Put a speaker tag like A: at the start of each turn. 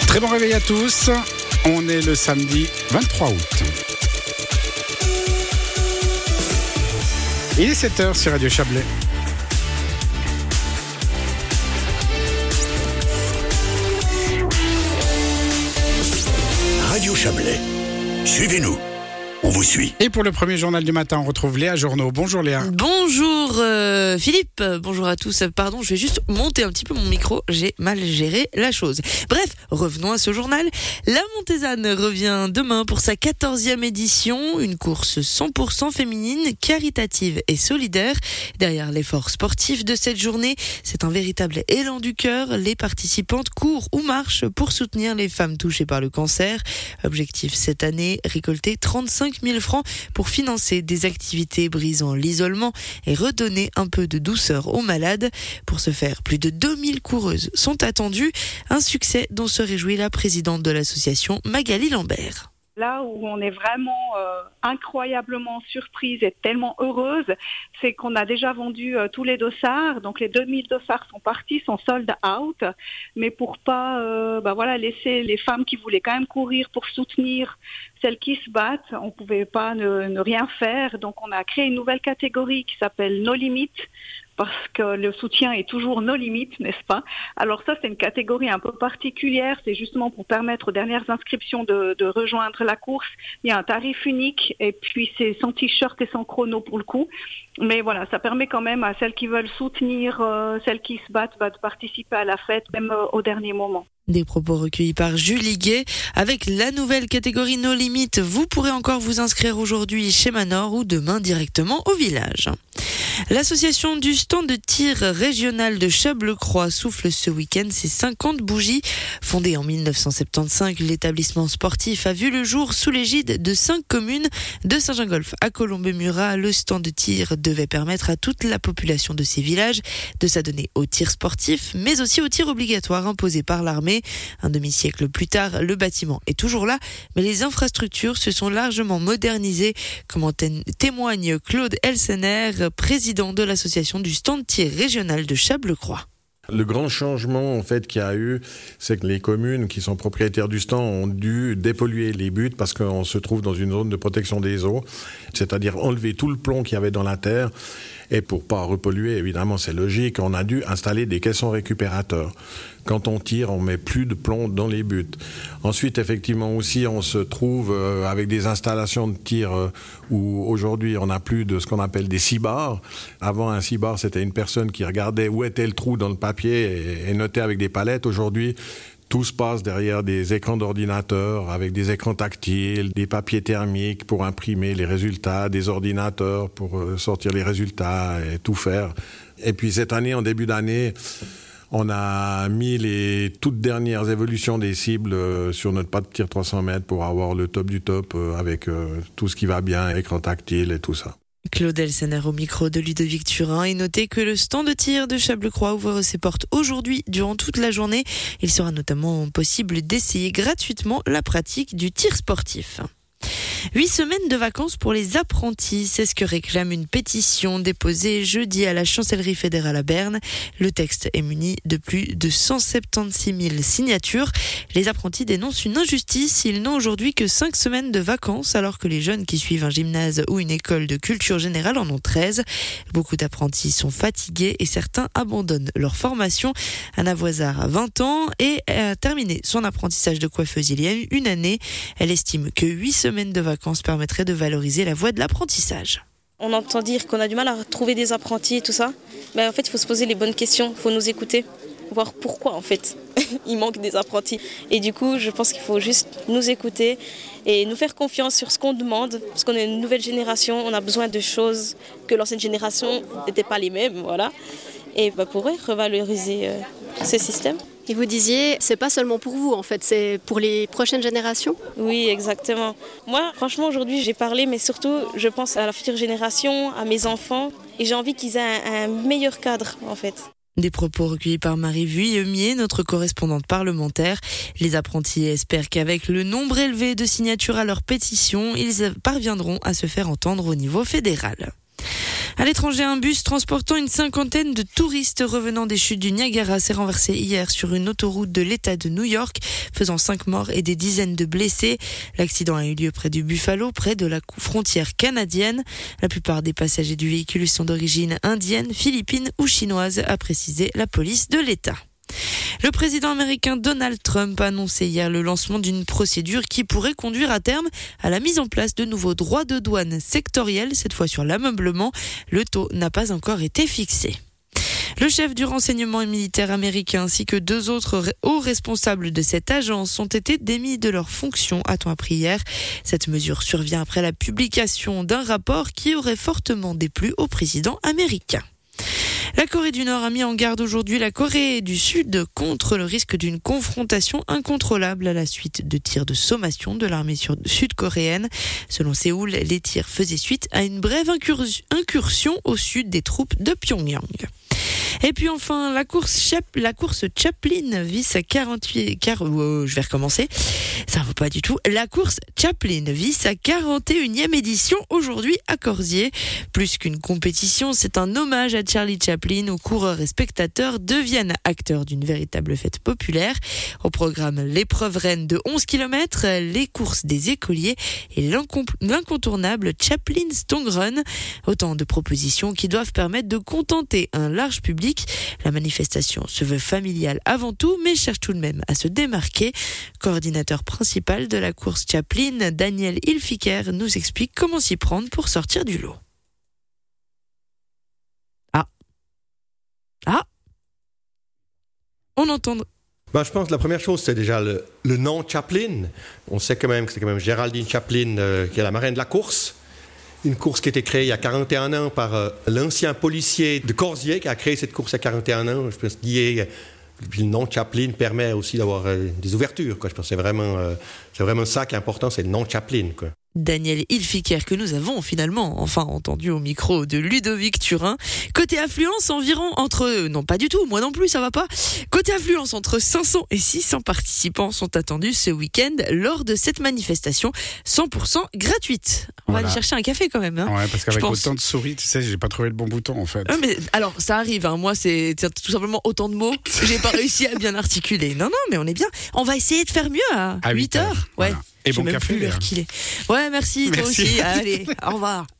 A: Très bon réveil à tous. On est le samedi 23 août. Il est 7h sur Radio Chablais.
B: Radio Chablais. Suivez-nous. On vous suit.
A: Et pour le premier journal du matin, on retrouve Léa Journeau. Bonjour Léa.
C: Bonjour Philippe, bonjour à tous. Pardon, je vais juste monter un petit peu mon micro, j'ai mal géré la chose. Bref, revenons à ce journal. La Montezane revient demain pour sa 14e édition, une course 100% féminine, caritative et solidaire. Derrière l'effort sportif de cette journée, c'est un véritable élan du cœur. Les participantes courent ou marchent pour soutenir les femmes touchées par le cancer. Objectif cette année, récolter 35 000 francs pour financer des activités brisant l'isolement et redonner un peu de douceur aux malades. Pour ce faire, plus de 2000 coureuses sont attendues. Un succès dont se réjouit la présidente de l'association, Magali Lambert.
D: Là où on est vraiment incroyablement surprise et tellement heureuse, c'est qu'on a déjà vendu tous les dossards. Donc les 2000 dossards sont partis, sont sold out. Mais pour pas laisser les femmes qui voulaient quand même courir pour soutenir celles qui se battent, on pouvait pas ne rien faire. Donc on a créé une nouvelle catégorie qui s'appelle No Limits, parce que le soutien est toujours nos limites, n'est-ce pas? Alors ça, c'est une catégorie un peu particulière. C'est justement pour permettre aux dernières inscriptions de rejoindre la course. Il y a un tarif unique et puis c'est sans t-shirt et sans chrono pour le coup. Mais voilà, ça permet quand même à celles qui veulent soutenir, celles qui se battent, de participer à la fête, même au dernier moment.
C: Des propos recueillis par Julie Guet. Avec la nouvelle catégorie No Limits, vous pourrez encore vous inscrire aujourd'hui chez Manor ou demain directement au village. L'association du stand de tir régional de Châbleux-Croix souffle ce week-end ses 50 bougies. Fondé en 1975, l'établissement sportif a vu le jour sous l'égide de 5 communes. De Saint-Gingolph à Colombey-Murat, le stand de tir devait permettre à toute la population de ces villages de s'adonner au tir sportif, mais aussi au tir obligatoire imposé par l'armée. Un demi-siècle plus tard, le bâtiment est toujours là, mais les infrastructures se sont largement modernisées, comme en témoigne Claude Elsener, président de l'association du stand tir régional de Châbleux-Croix.
E: Le grand changement en fait qu'il y a eu, c'est que les communes qui sont propriétaires du stand ont dû dépolluer les buttes parce qu'on se trouve dans une zone de protection des eaux, c'est-à-dire enlever tout le plomb qu'il y avait dans la terre. Et pour pas repolluer, évidemment, c'est logique, on a dû installer des caissons récupérateurs. Quand on tire, on met plus de plomb dans les buts. Ensuite, effectivement aussi, on se trouve avec des installations de tir où aujourd'hui, on n'a plus de ce qu'on appelle des cibars. Avant, un cibar, c'était une personne qui regardait où était le trou dans le papier et notait avec des palettes. Aujourd'hui, tout se passe derrière des écrans d'ordinateur, avec des écrans tactiles, des papiers thermiques pour imprimer les résultats, des ordinateurs pour sortir les résultats et tout faire. Et puis cette année, en début d'année, on a mis les toutes dernières évolutions des cibles sur notre pas de tir 300 mètres pour avoir le top du top avec tout ce qui va bien, écran tactile et tout ça.
C: Claude Elsener au micro de Ludovic Turin. Et notez que le stand de tir de Châbleux-Croix ouvre ses portes aujourd'hui durant toute la journée. Il sera notamment possible d'essayer gratuitement la pratique du tir sportif. 8 semaines de vacances pour les apprentis, c'est ce que réclame une pétition déposée jeudi à la Chancellerie fédérale à Berne. Le texte est muni de plus de 176 000 signatures. Les apprentis dénoncent une injustice. Ils n'ont aujourd'hui que 5 semaines de vacances, alors que les jeunes qui suivent un gymnase ou une école de culture générale en ont 13. Beaucoup d'apprentis sont fatigués et certains abandonnent leur formation. Anna Voisard a 20 ans et a terminé son apprentissage de coiffeuse il y a une année. Elle estime que 8 semaines de vacances permettraient de valoriser la voie de l'apprentissage.
F: On entend dire qu'on a du mal à trouver des apprentis et tout ça. Mais en fait, il faut se poser les bonnes questions, il faut nous écouter, voir pourquoi en fait il manque des apprentis. Et du coup, je pense qu'il faut juste nous écouter et nous faire confiance sur ce qu'on demande, parce qu'on est une nouvelle génération, on a besoin de choses que l'ancienne génération n'était pas les mêmes, voilà. Et pour revaloriser ce système.
G: Et vous disiez, c'est pas seulement pour vous en fait, c'est pour les prochaines générations?
F: Oui, exactement. Moi, franchement, aujourd'hui, j'ai parlé, mais surtout, je pense à la future génération, à mes enfants, et j'ai envie qu'ils aient un meilleur cadre, en fait.
C: Des propos recueillis par Marie Vuillemier, notre correspondante parlementaire. Les apprentis espèrent qu'avec le nombre élevé de signatures à leur pétition, ils parviendront à se faire entendre au niveau fédéral. À l'étranger, un bus transportant une cinquantaine de touristes revenant des chutes du Niagara s'est renversé hier sur une autoroute de l'État de New York, faisant 5 morts et des dizaines de blessés. L'accident a eu lieu près du Buffalo, près de la frontière canadienne. La plupart des passagers du véhicule sont d'origine indienne, philippine ou chinoise, a précisé la police de l'État. Le président américain Donald Trump a annoncé hier le lancement d'une procédure qui pourrait conduire à terme à la mise en place de nouveaux droits de douane sectoriels, cette fois sur l'ameublement. Le taux n'a pas encore été fixé. Le chef du renseignement militaire américain ainsi que 2 autres hauts responsables de cette agence ont été démis de leurs fonctions, a-t-on appris hier. Cette mesure survient après la publication d'un rapport qui aurait fortement déplu au président américain. La Corée du Nord a mis en garde aujourd'hui la Corée du Sud contre le risque d'une confrontation incontrôlable à la suite de tirs de sommation de l'armée sud-coréenne. Selon Séoul, les tirs faisaient suite à une brève incursion au sud des troupes de Pyongyang. Et puis enfin, la course Chaplin vit sa 41e édition aujourd'hui à Corzier. Plus qu'une compétition, c'est un hommage à Charlie Chaplin où coureurs et spectateurs deviennent acteurs d'une véritable fête populaire. Au programme, l'épreuve reine de 11 km, les courses des écoliers et l'incontournable Chaplin's Tongue Run. Autant de propositions qui doivent permettre de contenter un large public. La manifestation se veut familiale avant tout, mais cherche tout de même à se démarquer. Coordinateur principal de la course Chaplin, Daniel Hilfiker, nous explique comment s'y prendre pour sortir du lot. On entend...
H: Je pense que la première chose, c'est déjà le nom Chaplin. On sait quand même que c'est Géraldine Chaplin qui est la marraine de la course. Une course qui a été créée il y a 41 ans par l'ancien policier de Corzier qui a créé cette course il y a 41 ans. Je pense que le nom Chaplin permet aussi d'avoir des ouvertures. Je pense que c'est vraiment ça qui est important, c'est le nom Chaplin.
C: Daniel Hilfiker que nous avons finalement entendu au micro de Ludovic Turin. Côté affluence, environ non pas du tout, moi non plus ça va pas. Côté affluence, entre 500 et 600 participants sont attendus ce week-end lors de cette manifestation 100% gratuite. On va aller chercher un café quand même.
A: Ouais, parce qu'avec autant de souris, tu sais, j'ai pas trouvé le bon bouton en fait.
C: Mais alors ça arrive, moi c'est tout simplement autant de mots, j'ai pas réussi à bien articuler. Non, mais on est bien. On va essayer de faire mieux à 8h. Ouais.
A: Voilà. Et bon café.
C: Plus l'heure qu'il est. Ouais, merci, toi aussi. Allez, au revoir.